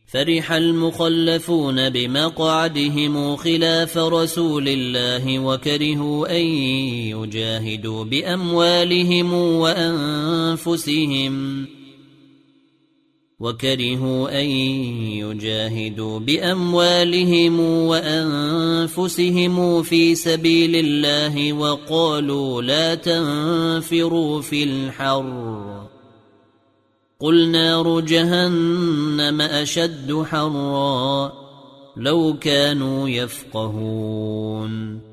فرح المخلفون بمقعدهم خلاف رسول الله وكرهوا أن يجاهدوا بأموالهم وأنفسهم في سبيل الله وقالوا لا تنفروا في الحر قل نار جهنم أشد حرا لو كانوا يفقهون